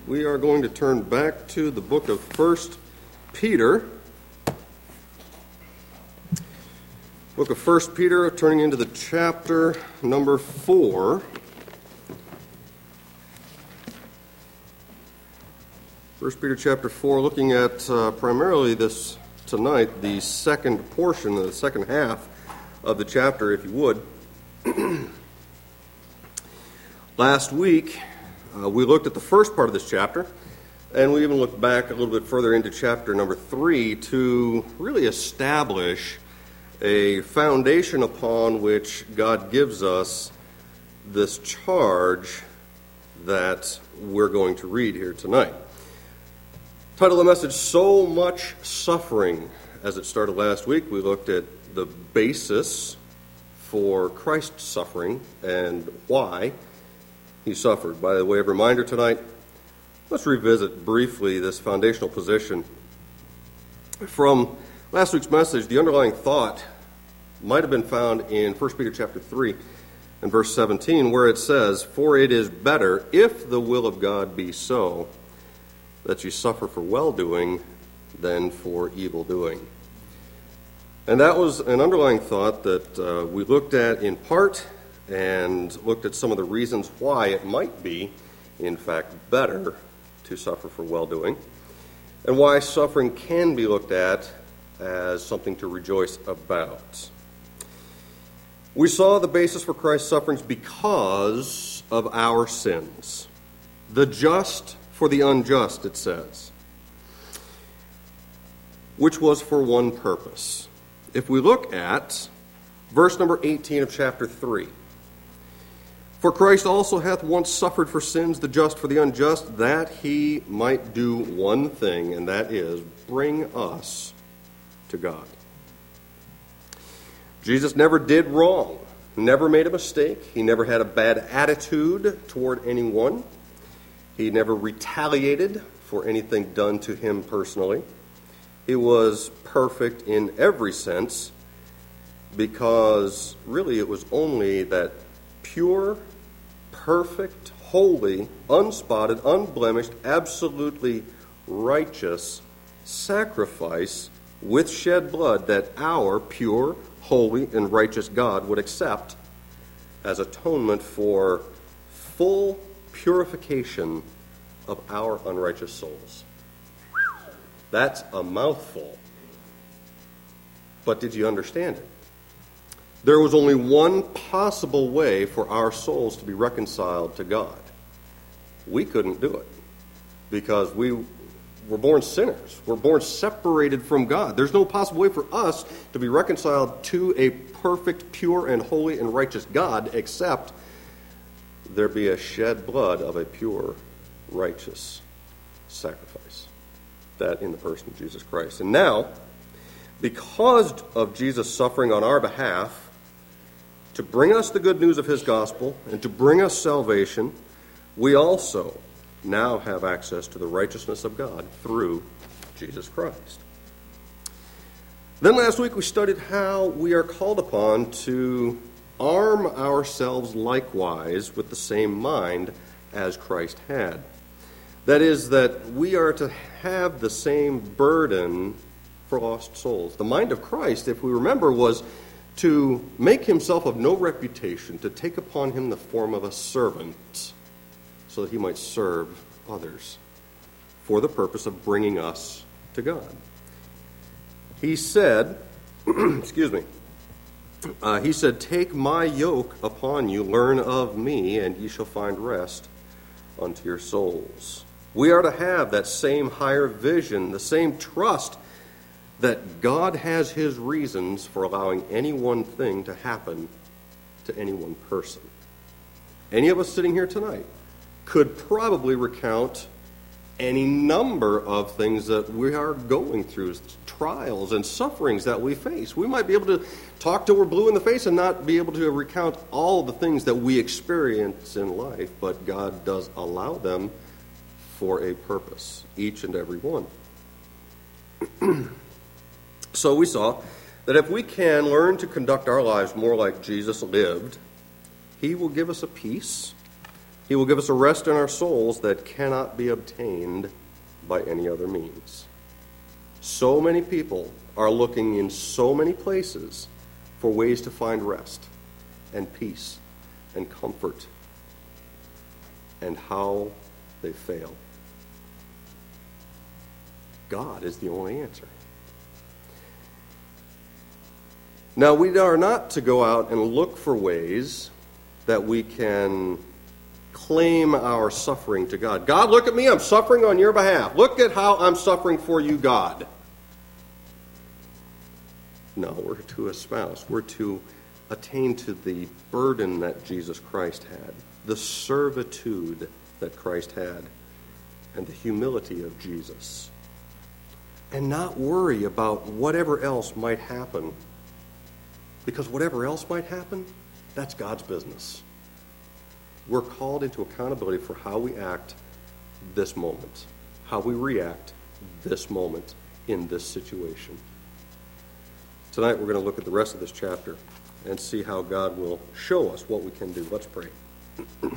We are going to turn back to the book of 1 Peter. Book of 1 Peter, turning into the chapter number 4. 1 Peter chapter 4, looking at primarily this tonight, the second portion, the second half of the chapter, if you would. Last week, we looked at the first part of this chapter, and we even looked back a little bit further into chapter number 3 to really establish a foundation upon which God gives us this charge that we're going to read here tonight. Title of the message, So Much Suffering. As it started last week, we looked at the basis for Christ's suffering and why he suffered. By the way of reminder tonight, let's revisit briefly this foundational position. From last week's message, the underlying thought might have been found in 1 Peter chapter 3 and verse 17, where it says, For it is better, if the will of God be so, that you suffer for well-doing than for evil-doing. And that was an underlying thought that we looked at in part and looked at some of the reasons why it might be, in fact, better to suffer for well-doing, and why suffering can be looked at as something to rejoice about. We saw the basis for Christ's sufferings because of our sins. The just for the unjust, it says, which was for one purpose. If we look at verse number 18 of chapter 3, For Christ also hath once suffered for sins, the just for the unjust, that he might do one thing, and that is, bring us to God. Jesus never did wrong, never made a mistake. He never had a bad attitude toward anyone. He never retaliated for anything done to him personally. He was perfect in every sense because really it was only that pure, perfect, holy, unspotted, unblemished, absolutely righteous sacrifice with shed blood that our pure, holy, and righteous God would accept as atonement for full purification of our unrighteous souls. That's a mouthful. But did you understand it? There was only one possible way for our souls to be reconciled to God. We couldn't do it because we were born sinners. We're born separated from God. There's no possible way for us to be reconciled to a perfect, pure, and holy and righteous God except there be a shed blood of a pure, righteous sacrifice. That in the person of Jesus Christ. And now, because of Jesus' suffering on our behalf, to bring us the good news of his gospel and to bring us salvation, we also now have access to the righteousness of God through Jesus Christ. Then last week we studied how we are called upon to arm ourselves likewise with the same mind as Christ had. That is, that we are to have the same burden for lost souls. The mind of Christ, if we remember, was to make himself of no reputation, to take upon him the form of a servant, so that he might serve others for the purpose of bringing us to God. He said, he said, Take my yoke upon you, learn of me, and ye shall find rest unto your souls. We are to have that same higher vision, the same trust that God has his reasons for allowing any one thing to happen to any one person. Any of us sitting here tonight could probably recount any number of things that we are going through, trials and sufferings that we face. We might be able to talk till we're blue in the face and not be able to recount all the things that we experience in life, but God does allow them for a purpose, each and every one. So we saw that if we can learn to conduct our lives more like Jesus lived, he will give us a peace He will give us a rest in our souls that cannot be obtained by any other means. So many people are looking in so many places for ways to find rest and peace and comfort, and how they fail. God is the only answer. Now, we are not to go out and look for ways that we can claim our suffering to God. God, look at me, I'm suffering on your behalf. Look at how I'm suffering for you, God. No, we're to espouse. We're to attain to the burden that Jesus Christ had, the servitude that Christ had, and the humility of Jesus. And not worry about whatever else might happen. Because whatever else might happen, that's God's business. We're called into accountability for how we act this moment, how we react this moment in this situation. Tonight we're going to look at the rest of this chapter and see how God will show us what we can do. Let's pray. Our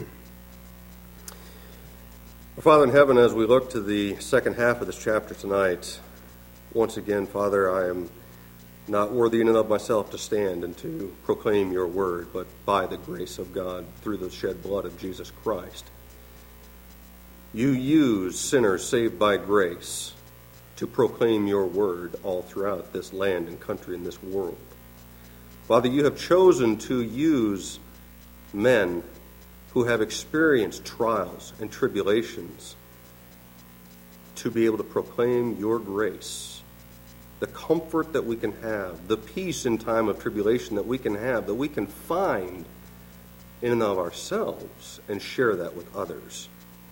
Father in heaven, as we look to the second half of this chapter tonight, once again, Father, I am not worthy in and of myself to stand and to proclaim your word, but by the grace of God, through the shed blood of Jesus Christ. You use sinners saved by grace to proclaim your word all throughout this land and country and this world. Father, you have chosen to use men who have experienced trials and tribulations to be able to proclaim your grace, the comfort that we can have, the peace in time of tribulation that we can have, that we can find in and of ourselves and share that with others.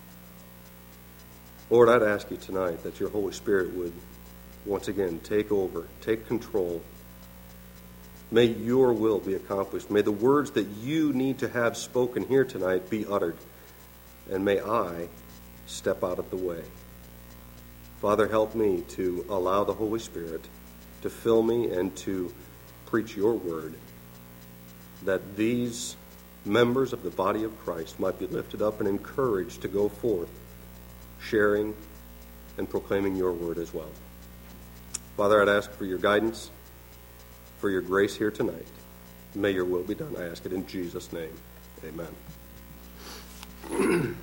Lord, I'd ask you tonight that your Holy Spirit would once again take over, take control. May your will be accomplished. May the words that you need to have spoken here tonight be uttered. And may I step out of the way. Father, help me to allow the Holy Spirit to fill me and to preach your word, that these members of the body of Christ might be lifted up and encouraged to go forth, sharing and proclaiming your word as well. Father, I'd ask for your guidance, for your grace here tonight. May your will be done. I ask it in Jesus' name. Amen.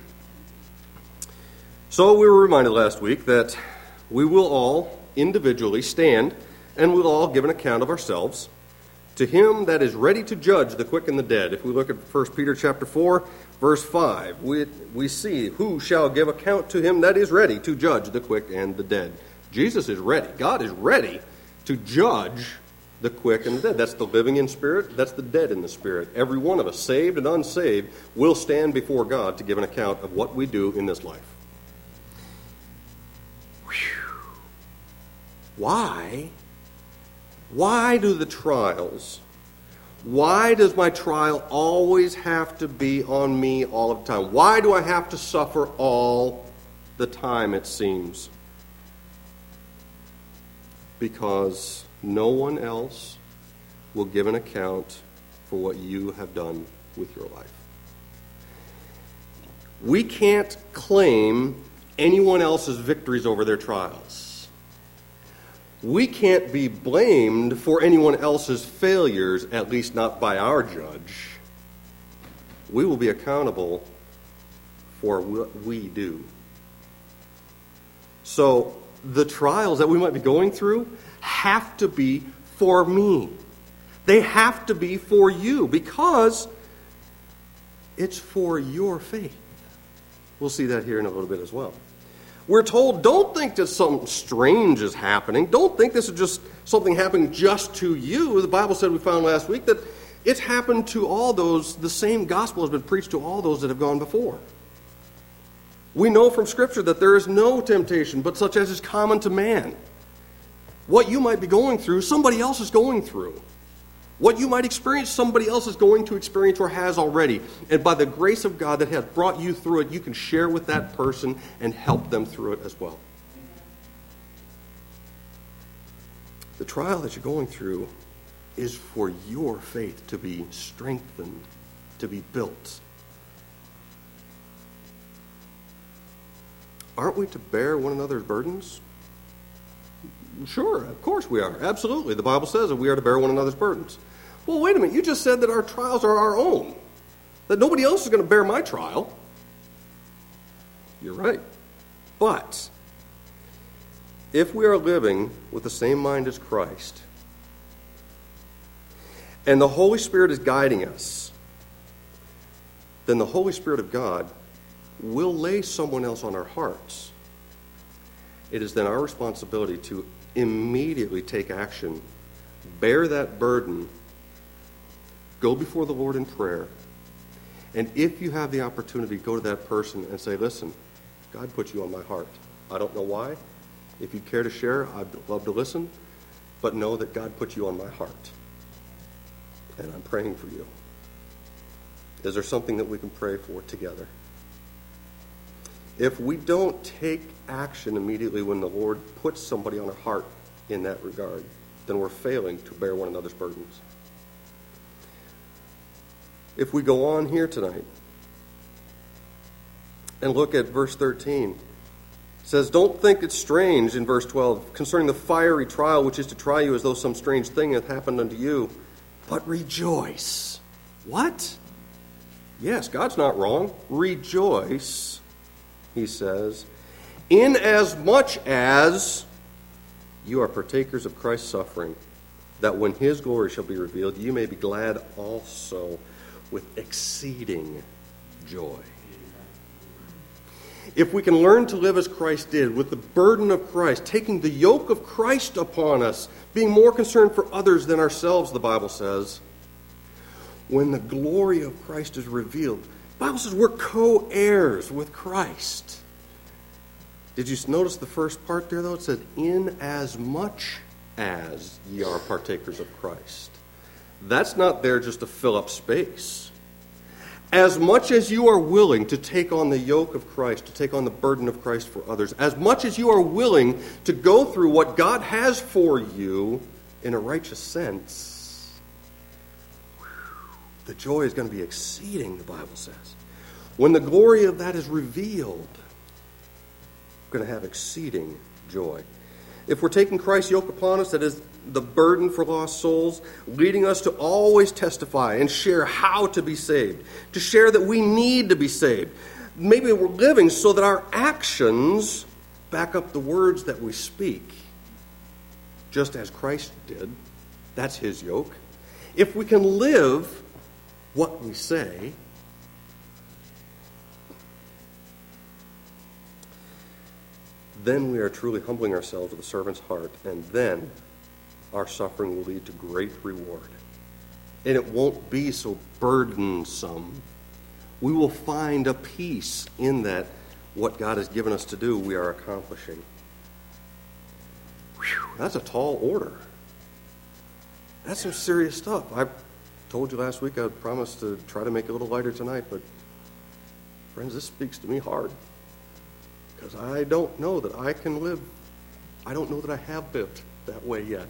So we were reminded last week that we will all individually stand and we'll all give an account of ourselves to him that is ready to judge the quick and the dead. If we look at 1 Peter chapter 4, verse 5, we see who shall give account to him that is ready to judge the quick and the dead. Jesus is ready. God is ready to judge the quick and the dead. That's the living in spirit. That's the dead in the spirit. Every one of us, saved and unsaved, will stand before God to give an account of what we do in this life. Why? Why do the trials, why does my trial always have to be on me all of the time? Why do I have to suffer all the time, it seems? Because no one else will give an account for what you have done with your life. We can't claim anyone else's victories over their trials. We can't be blamed for anyone else's failures, at least not by our judge. We will be accountable for what we do. So the trials that we might be going through have to be for me. They have to be for you because it's for your faith. We'll see that here in a little bit as well. We're told, don't think that something strange is happening. Don't think this is just something happening just to you. The Bible said, we found last week, that it's happened to all those. The same gospel has been preached to all those that have gone before. We know from Scripture that there is no temptation but such as is common to man. What you might be going through, somebody else is going through. What you might experience, somebody else is going to experience or has already. And by the grace of God that has brought you through it, you can share with that person and help them through it as well. The trial that you're going through is for your faith to be strengthened, to be built. aren't we to bear one another's burdens? Sure, of course we are. Absolutely. The Bible says that we are to bear one another's burdens. Well, wait a minute. You just said that our trials are our own, that nobody else is going to bear my trial. You're right. But if we are living with the same mind as Christ, and the Holy Spirit is guiding us, then the Holy Spirit of God will lay someone else on our hearts. It is then our responsibility to immediately take action, bear that burden, go before the Lord in prayer, and if you have the opportunity, go to that person and say, listen, God put you on my heart. I don't know why. If you care to share, I'd love to listen, but know that God put you on my heart, and I'm praying for you. Is there something that we can pray for together? If we don't take action immediately when the Lord puts somebody on our heart in that regard, then we're failing to bear one another's burdens. If we go on here tonight and look at verse 13, it says, don't think it's strange in verse 12 concerning the fiery trial which is to try you as though some strange thing hath happened unto you, but rejoice. What? Yes, God's not wrong. Rejoice, he says, inasmuch as you are partakers of Christ's suffering, that when his glory shall be revealed, you may be glad also with exceeding joy. If we can learn to live as Christ did, with the burden of Christ, taking the yoke of Christ upon us, being more concerned for others than ourselves, the Bible says, when the glory of Christ is revealed, the Bible says we're co-heirs with Christ. Did you notice the first part there, though? It said, inasmuch as ye are partakers of Christ. That's not there just to fill up space. As much as you are willing to take on the yoke of Christ, to take on the burden of Christ for others, as much as you are willing to go through what God has for you in a righteous sense, the joy is going to be exceeding, the Bible says. When the glory of that is revealed, we're going to have exceeding joy. If we're taking Christ's yoke upon us, that is the burden for lost souls, leading us to always testify and share how to be saved, to share that we need to be saved. Maybe we're living so that our actions back up the words that we speak, just as Christ did. That's his yoke. If we can live what we say, then we are truly humbling ourselves with a servant's heart, and then our suffering will lead to great reward. And it won't be so burdensome. We will find a peace in that what God has given us to do, we are accomplishing. Whew, that's a tall order. That's some serious stuff. I told you last week I promised to try to make it a little lighter tonight, but friends, this speaks to me hard. Because I don't know that I can live, I don't know that I have lived that way yet.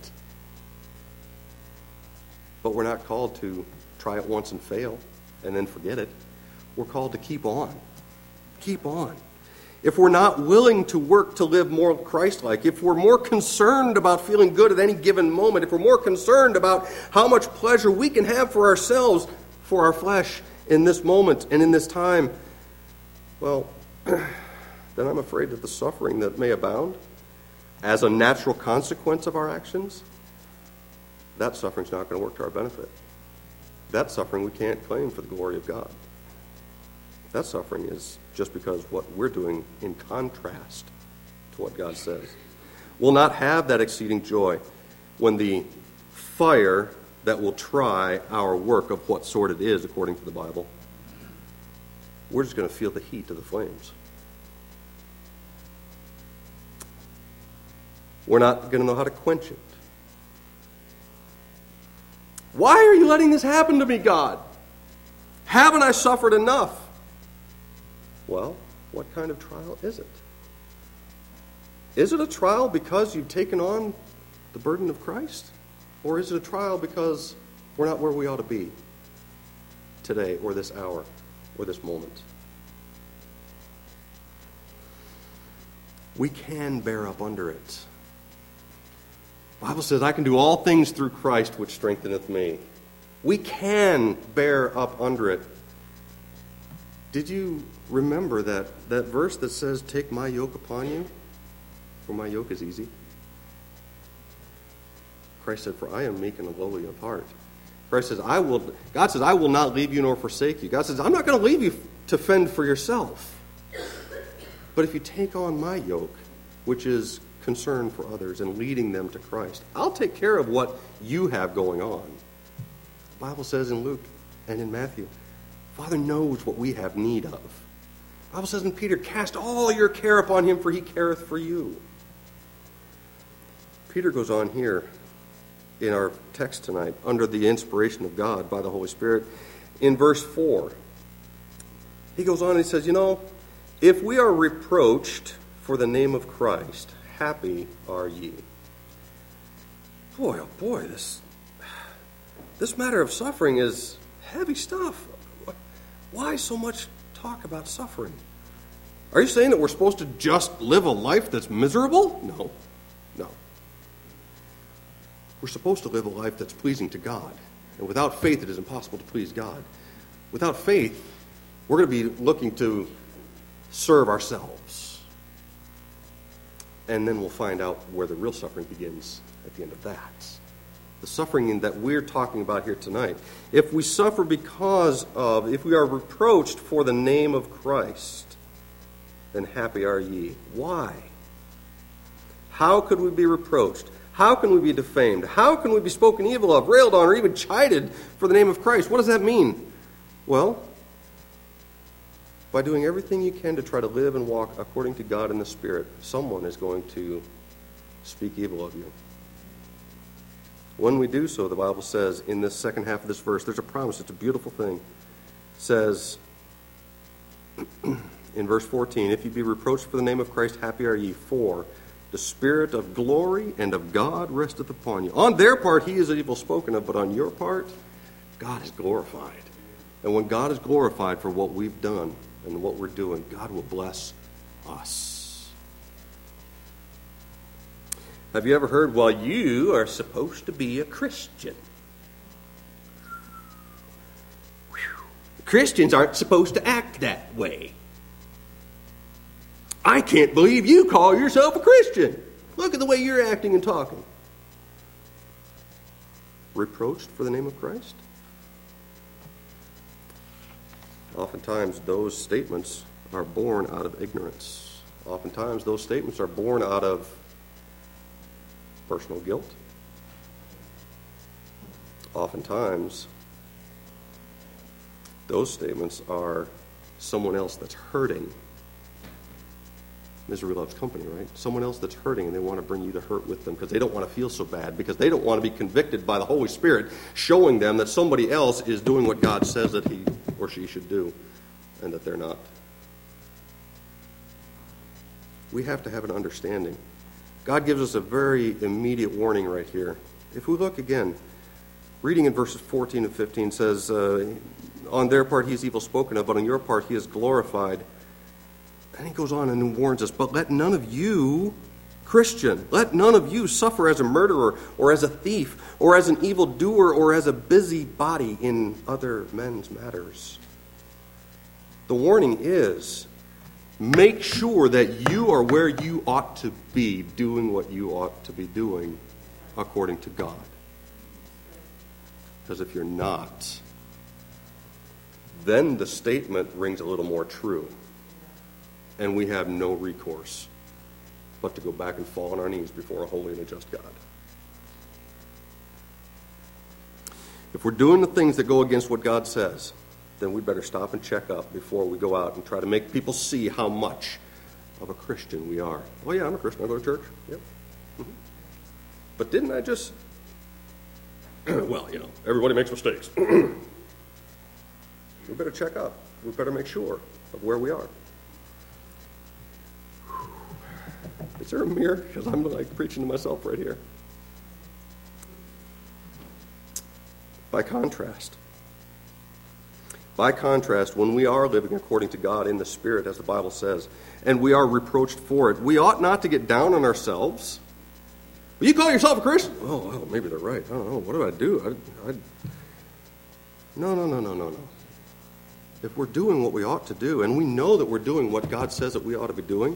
But we're not called to try it once and fail and then forget it. We're called to keep on. Keep on. If we're not willing to work to live more Christ-like, if we're more concerned about feeling good at any given moment, if we're more concerned about how much pleasure we can have for ourselves, for our flesh in this moment and in this time, well, then I'm afraid that the suffering that may abound as a natural consequence of our actions, that suffering's not going to work to our benefit. That suffering we can't claim for the glory of God. That suffering is just because what we're doing in contrast to what God says. We'll not have that exceeding joy when the fire that will try our work of what sort it is, according to the Bible, we're just going to feel the heat of the flames. We're not going to know how to quench it. Why are you letting this happen to me, God? Haven't I suffered enough? Well, what kind of trial is it? Is it a trial because you've taken on the burden of Christ? Or is it a trial because we're not where we ought to be today or this hour or this moment? we can bear up under it. The Bible says, I can do all things through Christ which strengtheneth me. We can bear up under it. Did you remember that verse that says, take my yoke upon you, for my yoke is easy? Christ said, for I am meek and lowly of heart. Christ says, God says, I will not leave you nor forsake you. God says, I'm not going to leave you to fend for yourself. But if you take on my yoke, which is concern for others and leading them to Christ, I'll take care of what you have going on. The Bible says in Luke and in Matthew, Father knows what we have need of. The Bible says in Peter, cast all your care upon him, for he careth for you. Peter goes on here in our text tonight, under the inspiration of God by the Holy Spirit, in verse 4. He goes on and he says, if we are reproached for the name of Christ, happy are ye. Boy, oh boy, this matter of suffering is heavy stuff. Why so much talk about suffering? Are you saying that we're supposed to just live a life that's miserable? No. We're supposed to live a life that's pleasing to God. And without faith, it is impossible to please God. Without faith, we're going to be looking to serve ourselves. And then we'll find out where the real suffering begins at the end of that. The suffering that we're talking about here tonight. If we suffer if we are reproached for the name of Christ, then happy are ye. Why? How could we be reproached? How can we be defamed? How can we be spoken evil of, railed on, or even chided for the name of Christ? What does that mean? Well, by doing everything you can to try to live and walk according to God in the Spirit, someone is going to speak evil of you. When we do so, the Bible says in this second half of this verse, there's a promise. It's a beautiful thing. It says in verse 14, if you be reproached for the name of Christ, happy are ye, for the Spirit of glory and of God resteth upon you. On their part, he is evil spoken of, but on your part, God is glorified. And when God is glorified for what we've done and what we're doing, God will bless us. Have you ever heard, well, you are supposed to be a Christian? Christians aren't supposed to act that way. I can't believe you call yourself a Christian. Look at the way you're acting and talking. Reproached for the name of Christ? Oftentimes those statements are born out of ignorance. Oftentimes those statements are born out of personal guilt. Oftentimes those statements are someone else that's hurting. Misery loves company, right? Someone else that's hurting, and they want to bring you to hurt with them because they don't want to feel so bad, because they don't want to be convicted by the Holy Spirit, showing them that somebody else is doing what God says that he or she should do, and that they're not. We have to have an understanding. God gives us a very immediate warning right here. If we look again, reading in verses 14 and 15 says, on their part he is evil spoken of, but on your part he is glorified. And he goes on and warns us, but let none of you, Christian, let none of you suffer as a murderer or as a thief or as an evildoer or as a busybody in other men's matters. The warning is, make sure that you are where you ought to be, doing what you ought to be doing according to God. Because if you're not, then the statement rings a little more true. And we have no recourse but to go back and fall on our knees before a holy and a just God. If we're doing the things that go against what God says, then we better stop and check up before we go out and try to make people see how much of a Christian we are. Oh yeah, I'm a Christian. I go to church. Yep. Mm-hmm. But didn't I just... well, everybody makes mistakes. We better check up. We better make sure of where we are. Is there a mirror? Because I'm like preaching to myself right here. By contrast, By contrast, when we are living according to God in the Spirit, as the Bible says, and we are reproached for it, we ought not to get down on ourselves. Well, you call yourself a Christian? Oh, well, maybe they're right. I don't know. What do I do? No. If we're doing what we ought to do, and we know that we're doing what God says that we ought to be doing,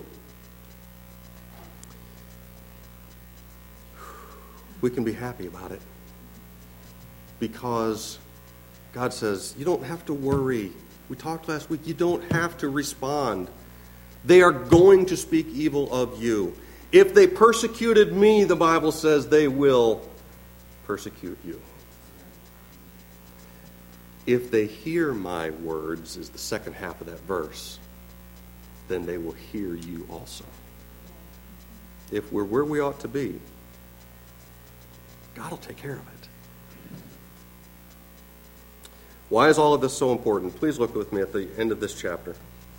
we can be happy about it. Because God says, you don't have to worry. We talked last week, you don't have to respond. They are going to speak evil of you. If they persecuted me, the Bible says, they will persecute you. If they hear my words, is the second half of that verse, then they will hear you also. If we're where we ought to be, God will take care of it. Why is all of this so important? Please look with me at the end of this chapter.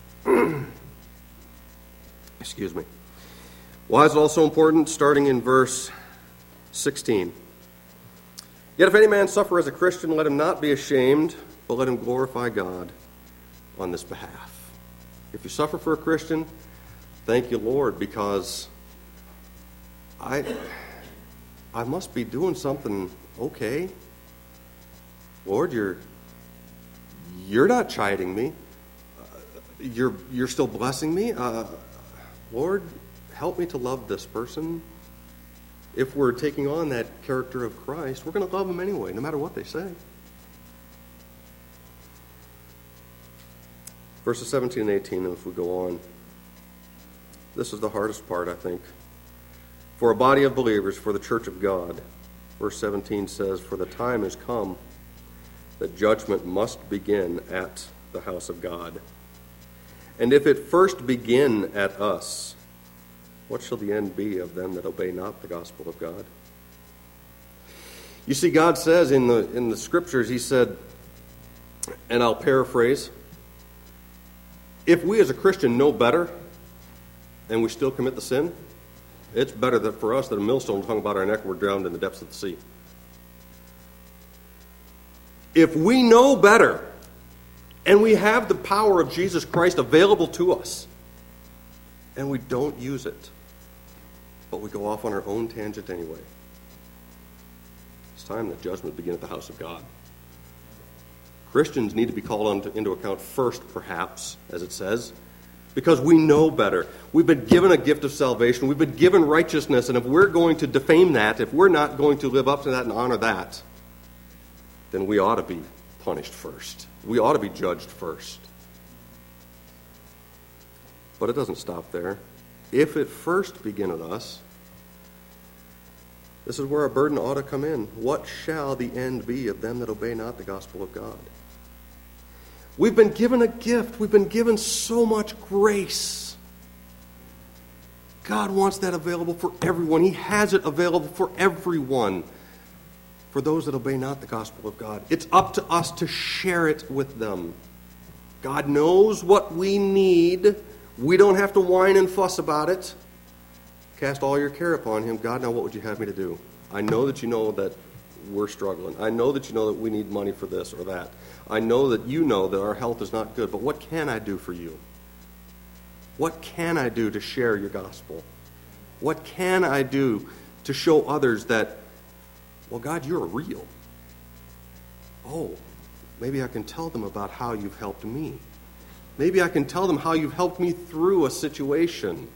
Excuse me. Why is it all so important? Starting in verse 16. Yet if any man suffer as a Christian, let him not be ashamed, but let him glorify God on this behalf. If you suffer for a Christian, thank you, Lord, because I must be doing something okay. Lord, you're not chiding me. You're still blessing me. Lord, help me to love this person. If we're taking on that character of Christ, we're going to love them anyway, no matter what they say. Verses 17 and 18, and if we go on, this is the hardest part, I think. For a body of believers, for the church of God, verse 17 says, for the time has come that judgment must begin at the house of God. And if it first begin at us, what shall the end be of them that obey not the gospel of God? You see, God says in the scriptures, he said, and I'll paraphrase, if we as a Christian know better and we still commit the sin, it's better that for us that a millstone hung about our neck and we're drowned in the depths of the sea. If we know better and we have the power of Jesus Christ available to us and we don't use it, but we go off on our own tangent anyway, it's time that judgment begin at the house of God. Christians need to be called into account first, perhaps, as it says, because we know better. We've been given a gift of salvation. We've been given righteousness, and if we're going to defame that, if we're not going to live up to that and honor that, then we ought to be punished first. We ought to be judged first. But it doesn't stop there. If it first begin with us, this is where our burden ought to come in. What shall the end be of them that obey not the gospel of God? We've been given a gift. We've been given so much grace. God wants that available for everyone. He has it available for everyone. For those that obey not the gospel of God. It's up to us to share it with them. God knows what we need. We don't have to whine and fuss about it. Cast all your care upon him. God, now what would you have me to do? I know that you know that we're struggling. I know that you know that we need money for this or that. I know that you know that our health is not good. But what can I do for you? What can I do to share your gospel? What can I do to show others that, well, God, you're real. Oh, maybe I can tell them about how you've helped me. Maybe I can tell them how you've helped me through a situation.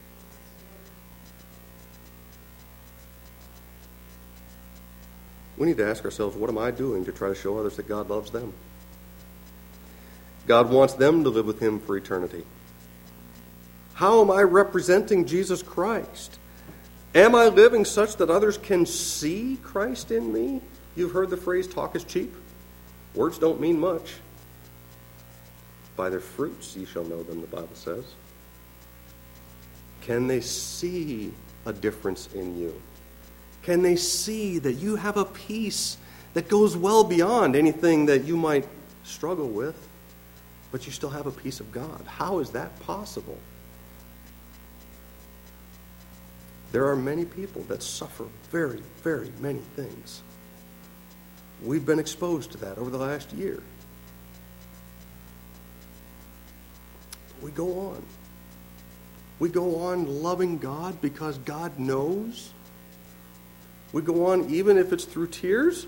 We need to ask ourselves, what am I doing to try to show others that God loves them? God wants them to live with him for eternity. How am I representing Jesus Christ? Am I living such that others can see Christ in me? You've heard the phrase, talk is cheap. Words don't mean much. By their fruits ye shall know them, the Bible says. Can they see a difference in you? Can they see that you have a peace that goes well beyond anything that you might struggle with, but you still have a peace of God? How is that possible? There are many people that suffer very, very many things. We've been exposed to that over the last year. we go on. We go on loving God because God knows. We go on even if it's through tears.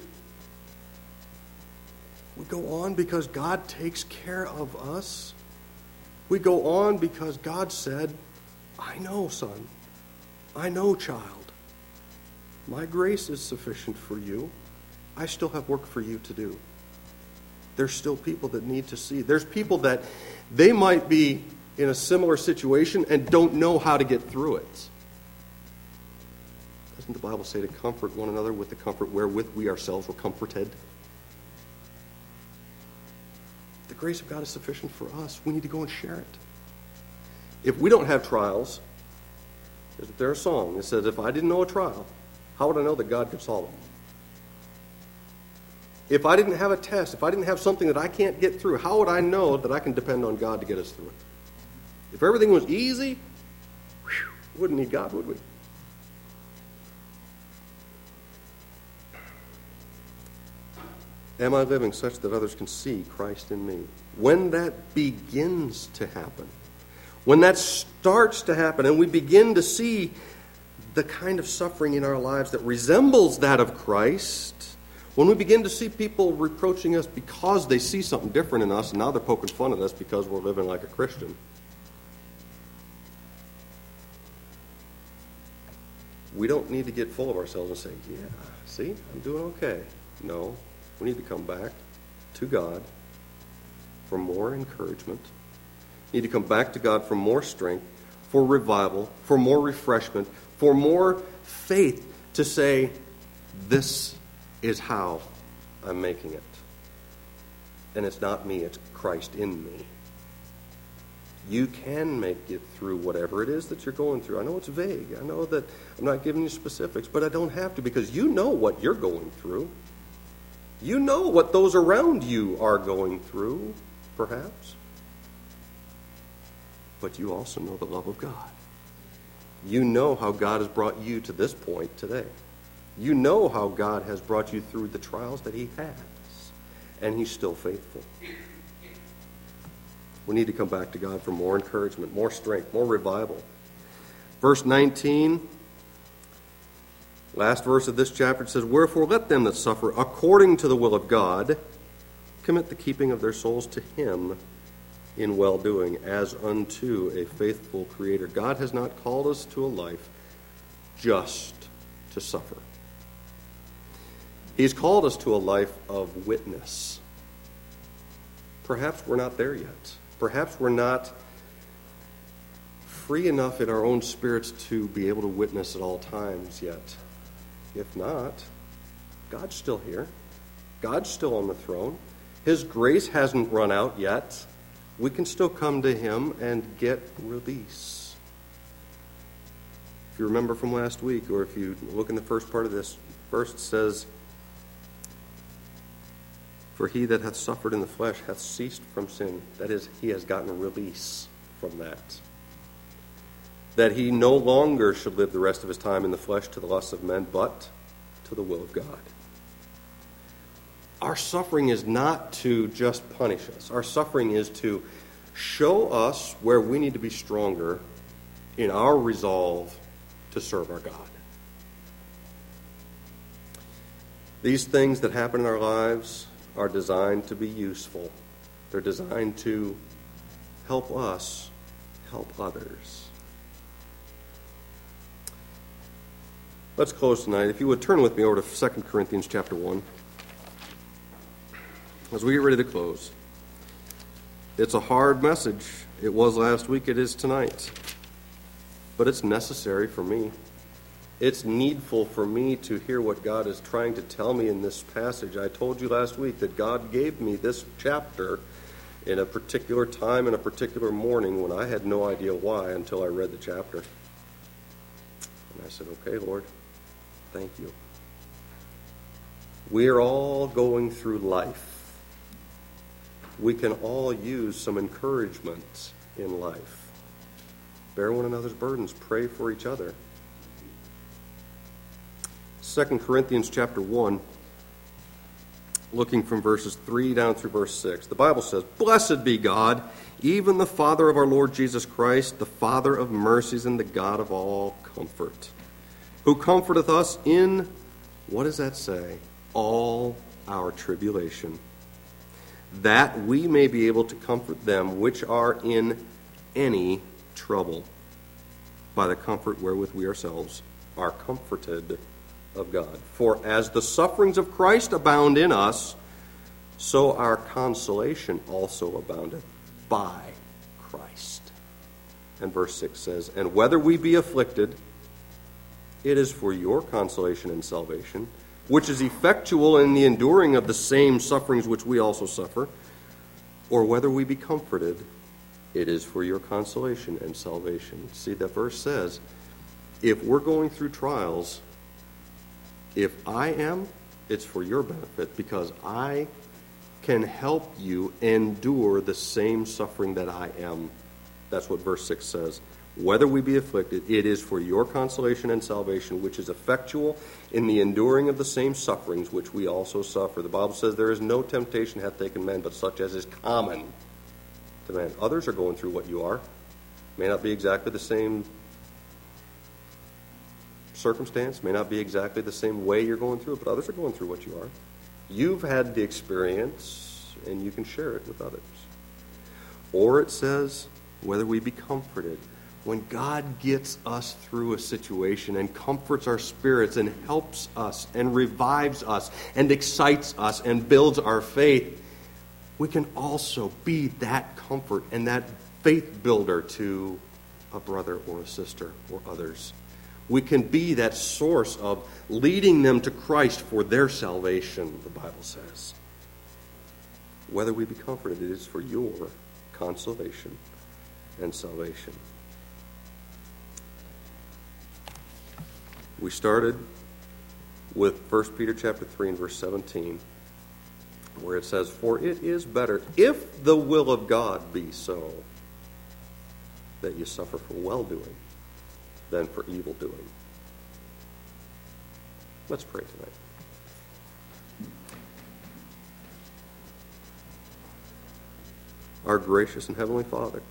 We go on because God takes care of us. We go on because God said, I know, son. I know, child. My grace is sufficient for you. I still have work for you to do. There's still people that need to see. There's people that they might be in a similar situation and don't know how to get through it. Doesn't the Bible say to comfort one another with the comfort wherewith we ourselves were comforted? The grace of God is sufficient for us. We need to go and share it. If we don't have trials, isn't there a song that says, if I didn't know a trial, how would I know that God could solve it? If I didn't have a test, if I didn't have something that I can't get through, how would I know that I can depend on God to get us through it? If everything was easy, wouldn't need God, would we? Am I living such that others can see Christ in me? When that begins to happen, when that starts to happen, and we begin to see the kind of suffering in our lives that resembles that of Christ, when we begin to see people reproaching us because they see something different in us, and now they're poking fun at us because we're living like a Christian, we don't need to get full of ourselves and say, yeah, see, I'm doing okay. No, we need to come back to God for more encouragement. We need to come back to God for more strength, for revival, for more refreshment, for more faith to say, this is how I'm making it. And it's not me, it's Christ in me. You can make it through whatever it is that you're going through. I know it's vague. I know that I'm not giving you specifics, but I don't have to because you know what you're going through. You know what those around you are going through, perhaps. But you also know the love of God. You know how God has brought you to this point today. You know how God has brought you through the trials that He has, and He's still faithful. We need to come back to God for more encouragement, more strength, more revival. Verse 19, last verse of this chapter, says, wherefore let them that suffer according to the will of God commit the keeping of their souls to Him in well-doing, as unto a faithful Creator. God has not called us to a life just to suffer. He's called us to a life of witness. Perhaps we're not there yet. Perhaps we're not free enough in our own spirits to be able to witness at all times yet. If not, God's still here. God's still on the throne. His grace hasn't run out yet. We can still come to Him and get release. If you remember from last week, or if you look in the first part of this verse, it says, for he that hath suffered in the flesh hath ceased from sin. That is, he has gotten a release from that. That he no longer should live the rest of his time in the flesh to the lusts of men, but to the will of God. Our suffering is not to just punish us. Our suffering is to show us where we need to be stronger in our resolve to serve our God. These things that happen in our lives are designed to be useful. They're designed to help us help others. Let's close tonight. If you would turn with me over to 2 Corinthians chapter 1. As we get ready to close. It's a hard message. It was last week, it is tonight. But it's necessary for me. It's needful for me to hear what God is trying to tell me in this passage. I told you last week that God gave me this chapter in a particular time and a particular morning when I had no idea why until I read the chapter. And I said, okay, Lord, thank you. We are all going through life. We can all use some encouragement in life. Bear one another's burdens. Pray for each other. 2 Corinthians chapter 1. looking from verses 3 down through verse 6. The Bible says, "Blessed be God, even the Father of our Lord Jesus Christ, the Father of mercies and the God of all comfort, who comforteth us in," what does that say? "All our tribulation, that we may be able to comfort them which are in any trouble, by the comfort wherewith we ourselves are comforted of God. For as the sufferings of Christ abound in us, so our consolation also aboundeth by Christ." And verse 6 says, "And whether we be afflicted, it is for your consolation and salvation, which is effectual in the enduring of the same sufferings which we also suffer, or whether we be comforted, it is for your consolation and salvation." See, that verse says, if we're going through trials, if I am, it's for your benefit, because I can help you endure the same suffering that I am. That's what verse 6 says. "Whether we be afflicted, it is for your consolation and salvation, which is effectual in the enduring of the same sufferings which we also suffer." The Bible says, "There is no temptation hath taken men, but such as is common to man." Others are going through what you are. May not be exactly the same circumstance, may not be exactly the same way you're going through it, but others are going through what you are. You've had the experience, and you can share it with others. Or it says, "Whether we be comforted." When God gets us through a situation and comforts our spirits and helps us and revives us and excites us and builds our faith, we can also be that comfort and that faith builder to a brother or a sister or others. We can be that source of leading them to Christ for their salvation, the Bible says. "Whether we be comforted, it is for your consolation and salvation." We started with 1 Peter chapter 3 and verse 17, where it says, "For it is better, if the will of God be so, that you suffer for well-doing than for evil-doing." Let's pray tonight. Our gracious and heavenly Father,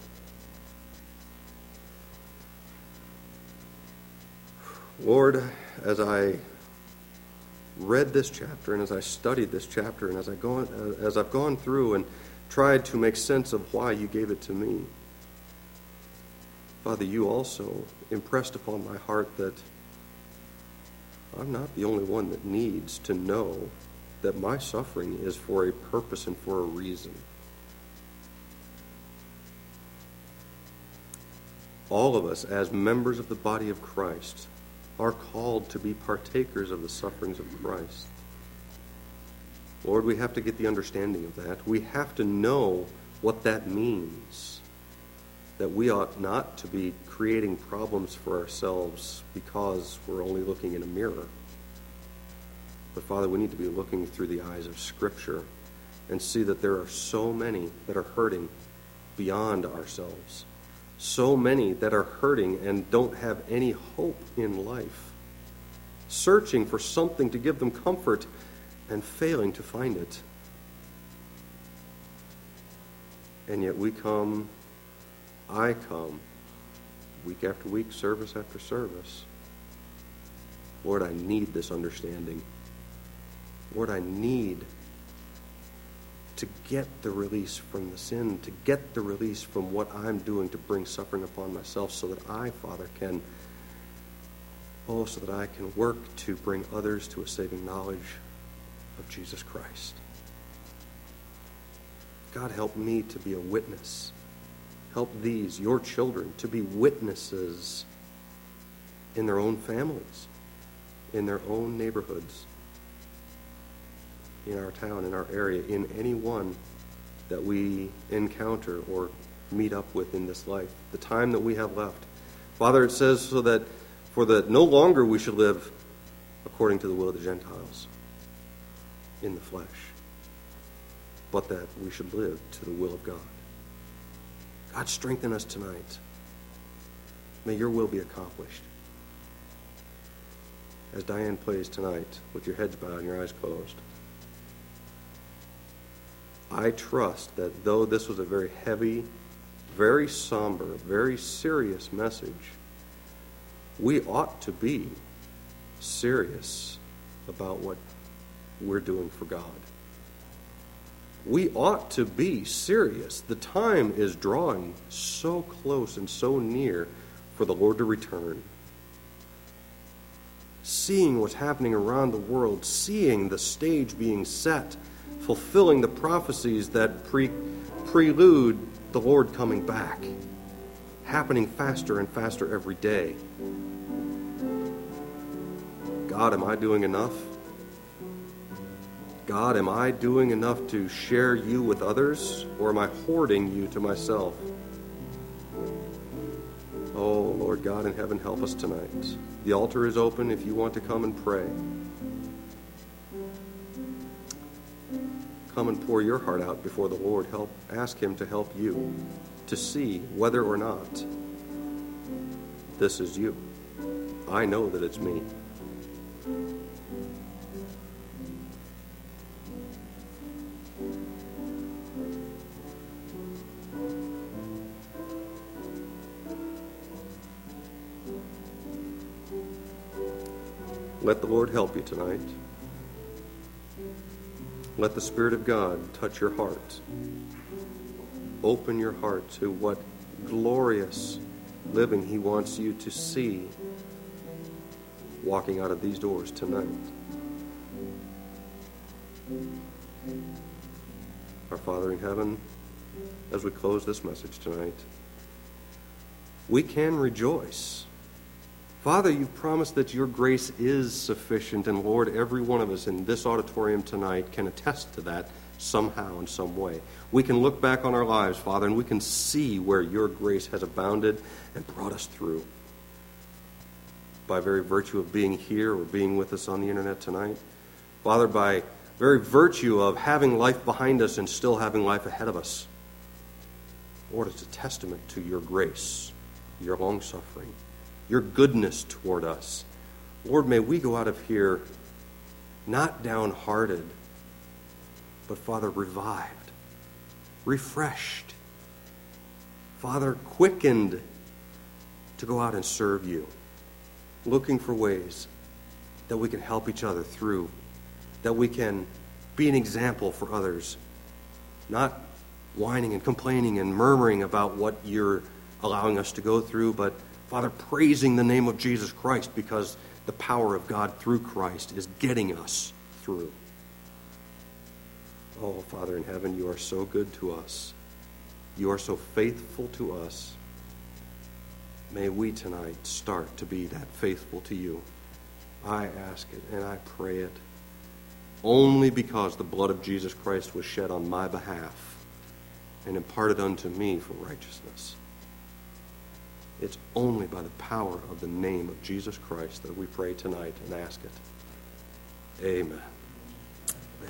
Lord, as I read this chapter and as I studied this chapter and as I've gone through and tried to make sense of why you gave it to me, Father, you also impressed upon my heart that I'm not the only one that needs to know that my suffering is for a purpose and for a reason. All of us, as members of the body of Christ, are called to be partakers of the sufferings of Christ. Lord, we have to get the understanding of that. We have to know what that means. That we ought not to be creating problems for ourselves because we're only looking in a mirror. But Father, we need to be looking through the eyes of Scripture and see that there are so many that are hurting beyond ourselves. So many that are hurting and don't have any hope in life, searching for something to give them comfort and failing to find it. And yet I come, week after week, service after service. Lord, I need this understanding. Lord, I need to get the release from the sin, to get the release from what I'm doing to bring suffering upon myself so that I, Father, can work to bring others to a saving knowledge of Jesus Christ. God, help me to be a witness. Help these, your children, to be witnesses in their own families, in their own neighborhoods, in our town, in our area, in anyone that we encounter or meet up with in this life, the time that we have left. Father, it says for that no longer we should live according to the will of the Gentiles in the flesh, but that we should live to the will of God. God, strengthen us tonight. May your will be accomplished. As Diane plays tonight with your heads bowed and your eyes closed, I trust that though this was a very heavy, very somber, very serious message, we ought to be serious about what we're doing for God. We ought to be serious. The time is drawing so close and so near for the Lord to return. Seeing what's happening around the world, seeing the stage being set, fulfilling the prophecies that prelude the Lord coming back, happening faster and faster every day. God, am I doing enough? God, am I doing enough to share you with others, or am I hoarding you to myself? Oh, Lord God in heaven, help us tonight. The altar is open if you want to come and pray. Come and pour your heart out before the Lord. Ask Him to help you to see whether or not this is you. I know that it's me. Let the Lord help you tonight. Let the Spirit of God touch your heart. Open your heart to what glorious living He wants you to see walking out of these doors tonight. Our Father in heaven, as we close this message tonight, we can rejoice. Father, you've promised that your grace is sufficient, and Lord, every one of us in this auditorium tonight can attest to that somehow, in some way. We can look back on our lives, Father, and we can see where your grace has abounded and brought us through. By very virtue of being here or being with us on the internet tonight. Father, by very virtue of having life behind us and still having life ahead of us. Lord, it's a testament to your grace, your long-suffering, your goodness toward us. Lord, may we go out of here not downhearted, but, Father, revived, refreshed, Father, quickened to go out and serve you, looking for ways that we can help each other through, that we can be an example for others, not whining and complaining and murmuring about what you're allowing us to go through, but Father, praising the name of Jesus Christ because the power of God through Christ is getting us through. Oh, Father in heaven, you are so good to us. You are so faithful to us. May we tonight start to be that faithful to you. I ask it and I pray it only because the blood of Jesus Christ was shed on my behalf and imparted unto me for righteousness. It's only by the power of the name of Jesus Christ that we pray tonight and ask it. Amen.